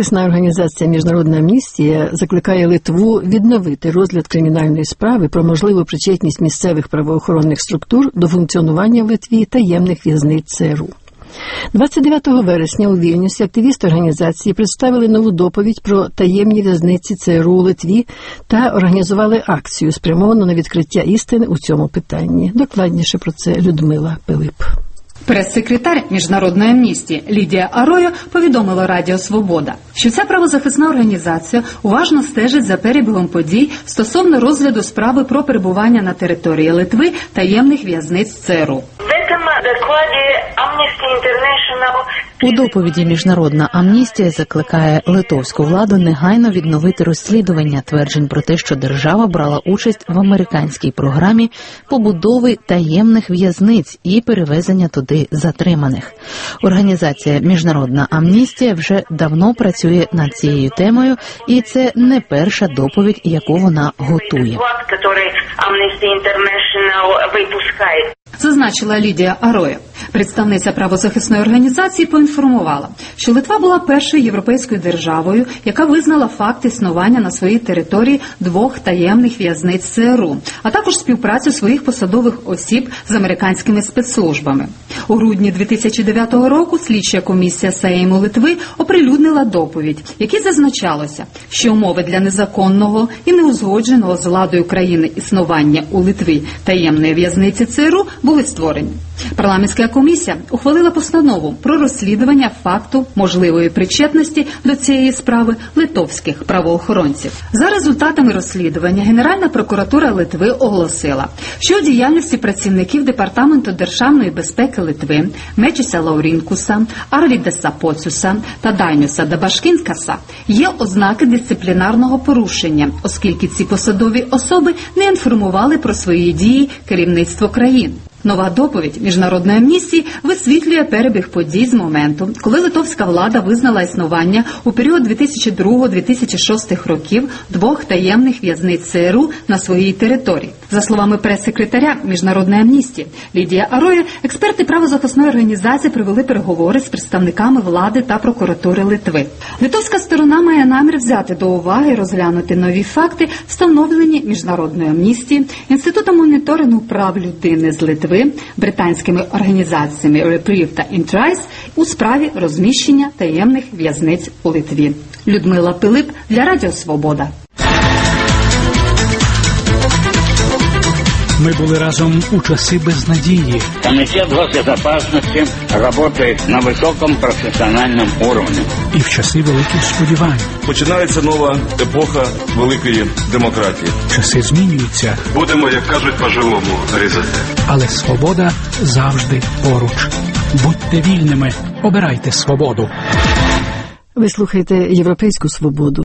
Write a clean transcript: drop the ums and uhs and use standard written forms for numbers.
Захисна організація «Міжнародна амністія» закликає Литву відновити розгляд кримінальної справи про можливу причетність місцевих правоохоронних структур до функціонування в Литві таємних в'язниць ЦРУ. 29 вересня у Вільнюсі активісти організації представили нову доповідь про таємні в'язниці ЦРУ у Литві та організували акцію, спрямовану на відкриття істини у цьому питанні. Докладніше про це Людмила Пилип. Прес-секретар Міжнародної амністії Лідія Аройо повідомила Радіо Свобода, що ця правозахисна організація уважно стежить за перебігом подій стосовно розгляду справи про перебування на території Литви таємних в'язниць ЦРУ. У доповіді «Міжнародна амністія» закликає литовську владу негайно відновити розслідування тверджень про те, що держава брала участь в американській програмі побудови таємних в'язниць і перевезення туди затриманих. Організація «Міжнародна амністія» вже давно працює над цією темою, і це не перша доповідь, яку вона готує. Зазначила Лідія Аройо. Представниця правозахисної організації поінформувала, що Литва була першою європейською державою, яка визнала факт існування на своїй території 2 таємних в'язниць ЦРУ, а також співпрацю своїх посадових осіб з американськими спецслужбами. У грудні 2009 року слідча комісія Сейму Литви оприлюднила доповідь, в якій зазначалося, що умови для незаконного і неузгодженого з владою країни існування у Литві таємної в'язниці ЦРУ були створені. Парламентська комісія ухвалила постанову про розслідування факту можливої причетності до цієї справи литовських правоохоронців. За результатами розслідування Генеральна прокуратура Литви оголосила, що у діяльності працівників Департаменту державної безпеки Литви Мечіса Лаурінкуса, Арвідеса Поцюса та Дайнюса Дабашкінкаса є ознаки дисциплінарного порушення, оскільки ці посадові особи не інформували про свої дії керівництво країн. Нова доповідь Міжнародної амністії висвітлює перебіг подій з моменту, коли литовська влада визнала існування у період 2002-2006 років 2 таємних в'язниць ЦРУ на своїй території. За словами прес-секретаря Міжнародної амністії Лідія Аройо, експерти правозахисної організації провели переговори з представниками влади та прокуратури Литви. Литовська сторона має намір взяти до уваги і розглянути нові факти, встановлені Міжнародною амністією, Інститутом моніторингу прав людини з Литви, британськими організаціями Reprieve та Interrise у справі розміщення таємних в'язниць у Литві. Людмила Пилип для Радіо Свобода. Ми були разом у часи безнадії. Комітет госбезопасности працює на високому професіональному рівні. І в часи великих сподівань. Починається нова епоха великої демократії. Часи змінюються. Будемо, як кажуть, по-живому різати. Але свобода завжди поруч. Будьте вільними, обирайте свободу. Ви слухаєте «Європейську свободу».